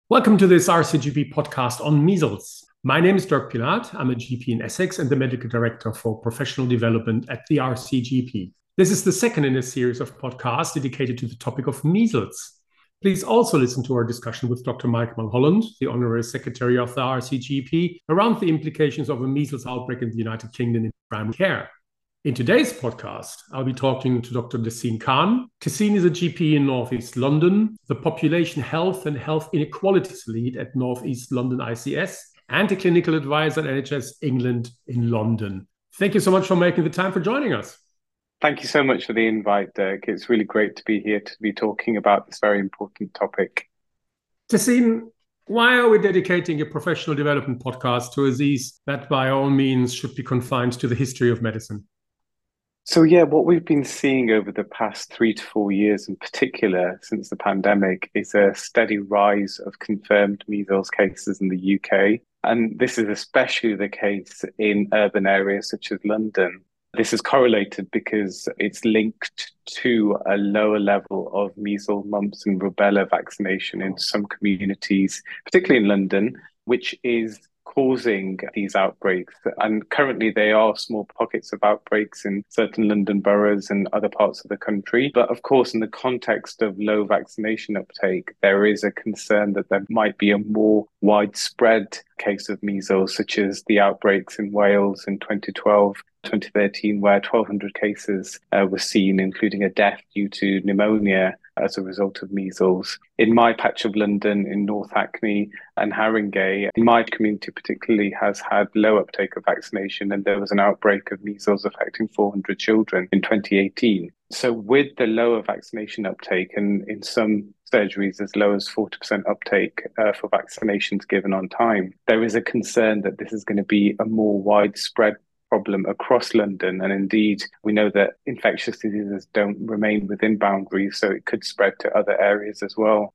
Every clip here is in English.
Welcome to this RCGP podcast on measles. My name is Dirk Pilaat. I'm a GP in Essex and the medical director for professional development at the RCGP. This is the second in a series of podcasts dedicated to the topic of measles. Please also listen to our discussion with Dr. Mike Mulholland, the Honorary Secretary of the RCGP, around the implications of a measles outbreak in the United Kingdom in primary care. In today's podcast, I'll be talking to Dr. Tessin Khan. Tessin is a GP in Northeast London, the Population Health and Health Inequalities Lead at Northeast London ICS, and a clinical advisor at NHS England in London. Thank you so much for making the time for joining us. Thank you so much for the invite, Dirk. It's really great to be here to be talking about this very important topic. Tessin, why are we dedicating a professional development podcast to a disease that by all means should be confined to the history of medicine? So what we've been seeing over the past 3 to 4 years in particular since the pandemic is a steady rise of confirmed measles cases in the UK. And this is especially the case in urban areas such as London. This is correlated because it's linked to a lower level of measles, mumps and rubella vaccination in some communities, particularly in London, which is causing these outbreaks. And currently there are small pockets of outbreaks in certain London boroughs and other parts of the country. But of course, in the context of low vaccination uptake, there is a concern that there might be a more widespread case of measles, such as the outbreaks in Wales in 2012, 2013, where 1,200 cases were seen, including a death due to pneumonia as a result of measles. In my patch of London, in North Hackney and Haringey, my community particularly has had low uptake of vaccination, and there was an outbreak of measles affecting 400 children in 2018. So with the lower vaccination uptake, and in some surgeries as low as 40% uptake for vaccinations given on time, there is a concern that this is going to be a more widespread problem across London. And indeed, we know that infectious diseases don't remain within boundaries, so it could spread to other areas as well.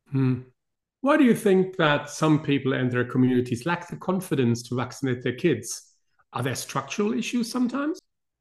Why do you think that some people and their communities lack the confidence to vaccinate their kids? Are there structural issues sometimes?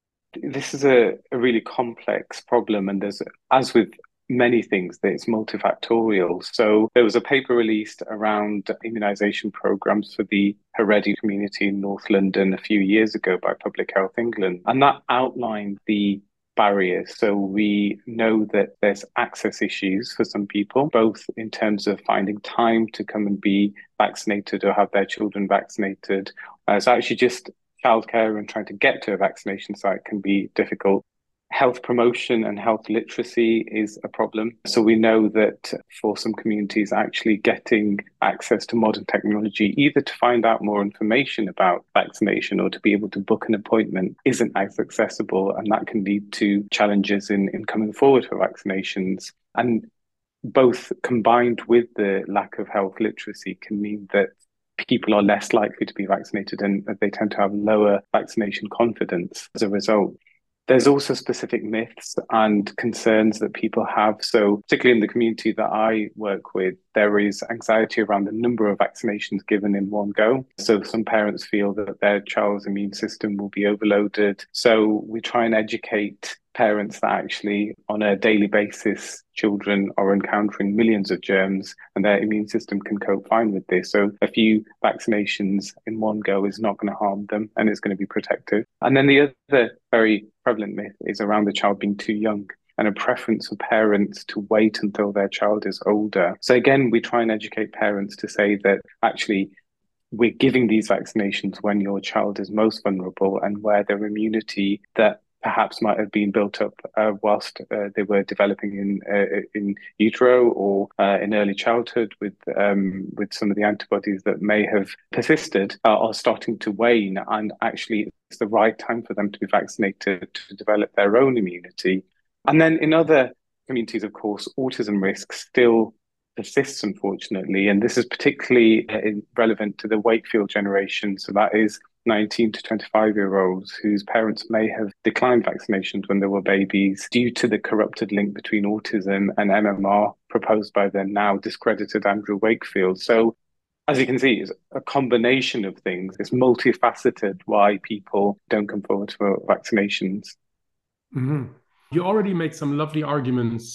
This is a really complex problem, and as with many things, that it's multifactorial. So there was a paper released around immunisation programmes for the Heredia community in North London a few years ago by Public Health England, and that outlined the barriers. So we know that there's access issues for some people, both in terms of finding time to come and be vaccinated or have their children vaccinated. So actually just childcare and trying to get to a vaccination site can be difficult. Health promotion and health literacy is a problem. So we know that for some communities, actually getting access to modern technology, either to find out more information about vaccination or to be able to book an appointment, isn't as accessible. And that can lead to challenges in coming forward for vaccinations. And both combined with the lack of health literacy can mean that people are less likely to be vaccinated and they tend to have lower vaccination confidence as a result. There's also specific myths and concerns that people have. So particularly in the community that I work with, there is anxiety around the number of vaccinations given in one go. So some parents feel that their child's immune system will be overloaded. So we try and educate parents that actually on a daily basis, children are encountering millions of germs and their immune system can cope fine with this. So a few vaccinations in one go is not going to harm them and it's going to be protective. And then the other very prevalent myth is around the child being too young and a preference for parents to wait until their child is older. So again, we try and educate parents to say that actually we're giving these vaccinations when your child is most vulnerable and where their immunity that perhaps might have been built up whilst they were developing in utero or in early childhood with some of the antibodies that may have persisted are starting to wane, and actually it's the right time for them to be vaccinated to develop their own immunity. And then in other communities, of course, autism risk still persists, unfortunately, and this is particularly relevant to the Wakefield generation. So that is 19 to 25-year-olds whose parents may have declined vaccinations when they were babies due to the corrupted link between autism and MMR proposed by the now discredited Andrew Wakefield. So as you can see, it's a combination of things. It's multifaceted why people don't come forward for vaccinations. You already made some lovely arguments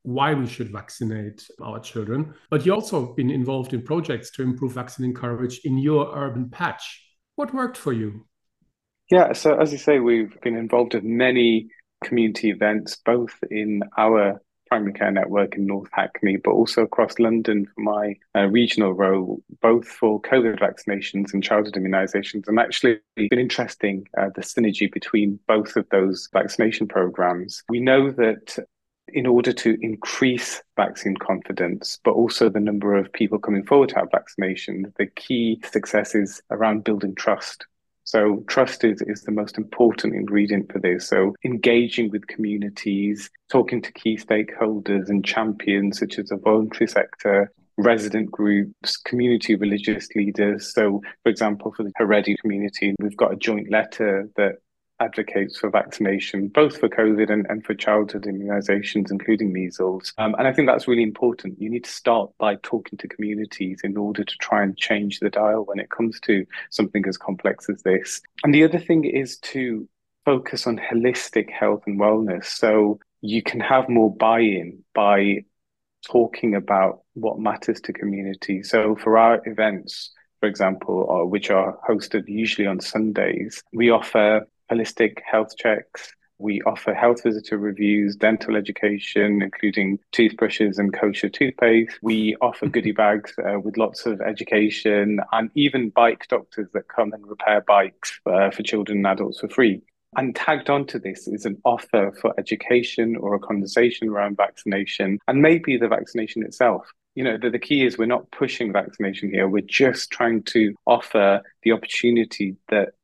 why we should vaccinate our children. But you also been involved in projects to improve vaccine coverage in your urban patch. What worked for you? Yeah, so as you say, we've been involved in many community events, both in our primary care network in North Hackney, but also across London for my regional role, both for COVID vaccinations and childhood immunisations. And actually, it's been interesting the synergy between both of those vaccination programmes. We know that in order to increase vaccine confidence, but also the number of people coming forward to have vaccination, the key success is around building trust. So trust is the most important ingredient for this. So engaging with communities, talking to key stakeholders and champions such as the voluntary sector, resident groups, community religious leaders. So, for example, for the Haredi community, we've got a joint letter that advocates for vaccination, both for COVID and for childhood immunisations, including measles. And I think that's really important. You need to start by talking to communities in order to try and change the dial when it comes to something as complex as this. And the other thing is to focus on holistic health and wellness. So you can have more buy-in by talking about what matters to community. So for our events, for example, which are hosted usually on Sundays, we offer holistic health checks. We offer health visitor reviews, dental education, including toothbrushes and kosher toothpaste. We offer goodie bags with lots of education and even bike doctors that come and repair bikes for children and adults for free. And tagged onto this is an offer for education or a conversation around vaccination and maybe the vaccination itself. You know, the key is we're not pushing vaccination here. We're just trying to offer the opportunity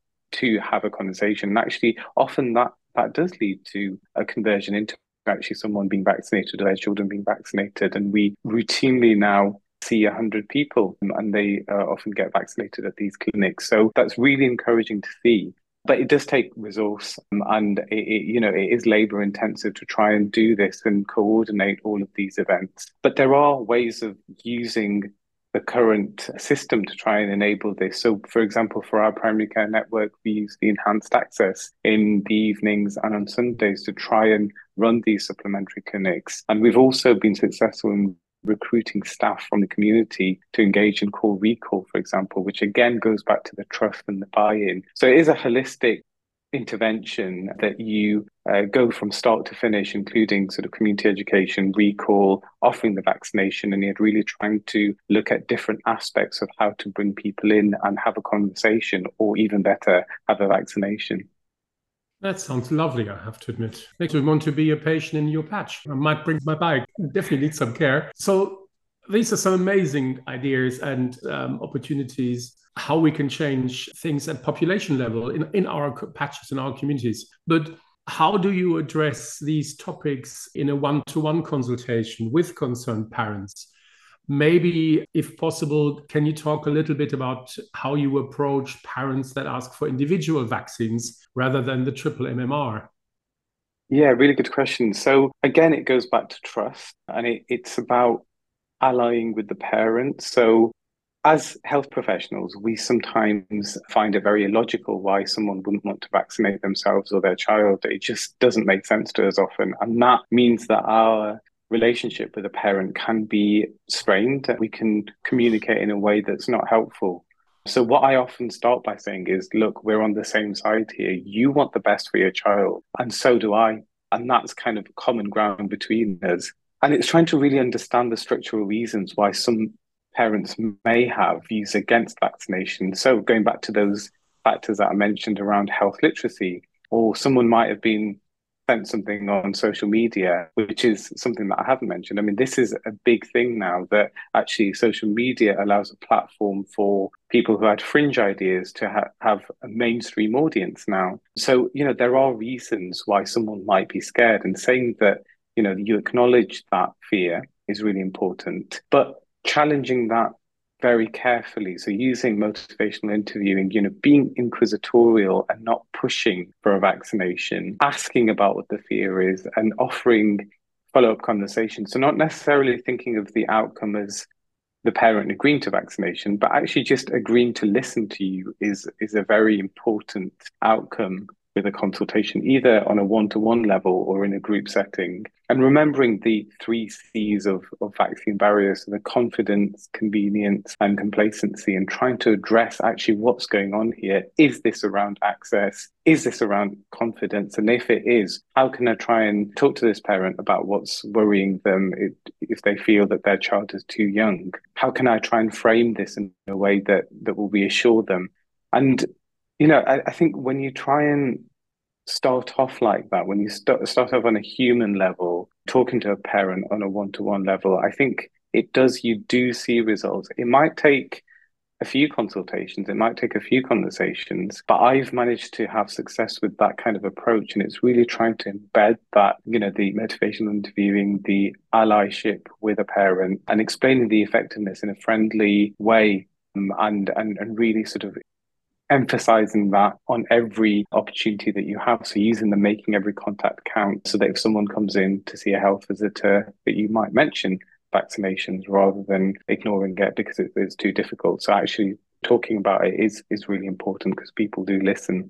to have a conversation. And actually, often that does lead to a conversion into actually someone being vaccinated or their children being vaccinated. And we routinely now see 100 people and they often get vaccinated at these clinics. So that's really encouraging to see. But it does take resource and it is labor intensive to try and do this and coordinate all of these events. But there are ways of using the current system to try and enable this. So, for example, for our primary care network, we use the enhanced access in the evenings and on Sundays to try and run these supplementary clinics. And we've also been successful in recruiting staff from the community to engage in call recall, for example, which again goes back to the trust and the buy-in. So it is a holistic intervention that you go from start to finish, including sort of community education, recall, offering the vaccination, and you're really trying to look at different aspects of how to bring people in and have a conversation, or even better, have a vaccination. That sounds lovely, I have to admit. Makes me want to be a patient in your patch. I might bring my bike. Definitely need some care. So these are some amazing ideas and opportunities how we can change things at population level in our patches, in our communities. But how do you address these topics in a one-to-one consultation with concerned parents? Maybe, if possible, can you talk a little bit about how you approach parents that ask for individual vaccines rather than the triple MMR? Yeah, really good question. So again, it goes back to trust and it's about allying with the parents. So as health professionals, we sometimes find it very illogical why someone wouldn't want to vaccinate themselves or their child. It just doesn't make sense to us often. And that means that our relationship with a parent can be strained. We can communicate in a way that's not helpful. So what I often start by saying is, look, we're on the same side here. You want the best for your child, and so do I. And that's kind of common ground between us. And it's trying to really understand the structural reasons why some parents may have views against vaccination. So going back to those factors that I mentioned around health literacy, or someone might have been sent something on social media, which is something that I haven't mentioned. I mean, this is a big thing now that actually social media allows a platform for people who had fringe ideas to have a mainstream audience now. So, there are reasons why someone might be scared, and saying that, you acknowledge that fear is really important, but challenging that very carefully. So using motivational interviewing, being inquisitorial and not pushing for a vaccination, asking about what the fear is and offering follow-up conversations. So not necessarily thinking of the outcome as the parent agreeing to vaccination, but actually just agreeing to listen to you is a very important outcome. with a consultation, either on a one-to-one level or in a group setting. And remembering the 3 C's of vaccine barriers, so the confidence, convenience, and complacency, and trying to address actually what's going on here. Is this around access? Is this around confidence? And if it is, how can I try and talk to this parent about what's worrying them if they feel that their child is too young? How can I try and frame this in a way that will reassure them? And, I think when you try and start off like that, when you start off on a human level, talking to a parent on a one-to-one level, I think you do see results. It might take a few consultations, it might take a few conversations, but I've managed to have success with that kind of approach. And it's really trying to embed that, the motivational interviewing, the allyship with a parent, and explaining the effectiveness in a friendly way, and really sort of emphasizing that on every opportunity that you have. So using the making every contact count, so that if someone comes in to see a health visitor, that you might mention vaccinations rather than ignoring it because it's too difficult. So actually talking about it is really important because people do listen.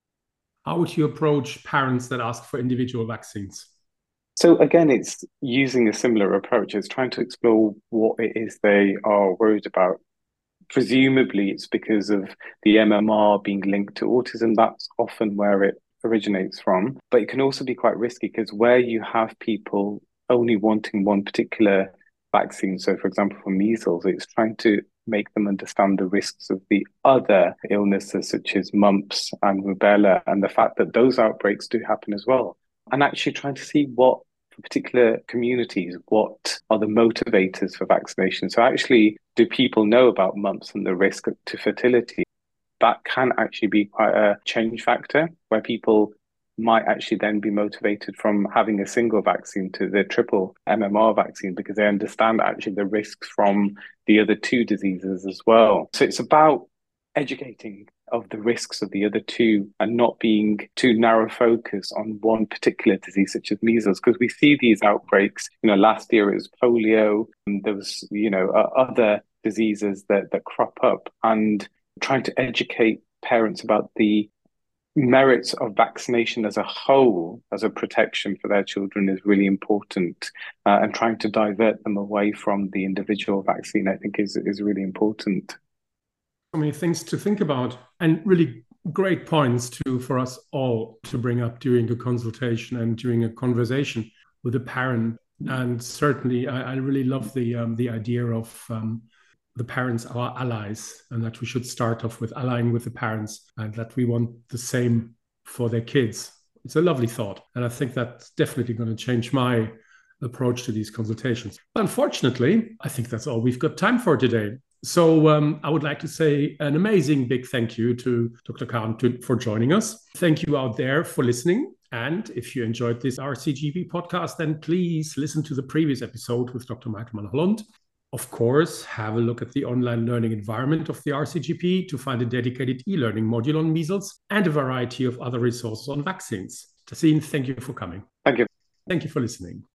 How would you approach parents that ask for individual vaccines? So again, it's using a similar approach. It's trying to explore what it is they are worried about. Presumably, it's because of the MMR being linked to autism. That's often where it originates from. But it can also be quite risky because where you have people only wanting one particular vaccine, so for example, for measles, it's trying to make them understand the risks of the other illnesses such as mumps and rubella, and the fact that those outbreaks do happen as well. And actually trying to see what, for particular communities, what are the motivators for vaccination? So actually, do people know about mumps and the risk to fertility? That can actually be quite a change factor where people might actually then be motivated from having a single vaccine to the triple MMR vaccine because they understand actually the risks from the other two diseases as well. So it's about educating of the risks of the other two and not being too narrow focus on one particular disease such as measles, because we see these outbreaks. Last year it was polio, and there was other diseases that crop up, and trying to educate parents about the merits of vaccination as a whole, as a protection for their children, is really important, and trying to divert them away from the individual vaccine, I think, is really important. So many things to think about, and really great points for us all to bring up during a consultation and during a conversation with a parent. And certainly, I really love the idea of the parents are allies, and that we should start off with allying with the parents, and that we want the same for their kids. It's a lovely thought, and I think that's definitely going to change my approach to these consultations. Unfortunately, I think that's all we've got time for today. So I would like to say an amazing big thank you to Dr. Khan for joining us. Thank you out there for listening. And if you enjoyed this RCGP podcast, then please listen to the previous episode with Dr. Michael Mulholland. Of course, have a look at the online learning environment of the RCGP to find a dedicated e-learning module on measles and a variety of other resources on vaccines. Tassine, thank you for coming. Thank you. Thank you for listening.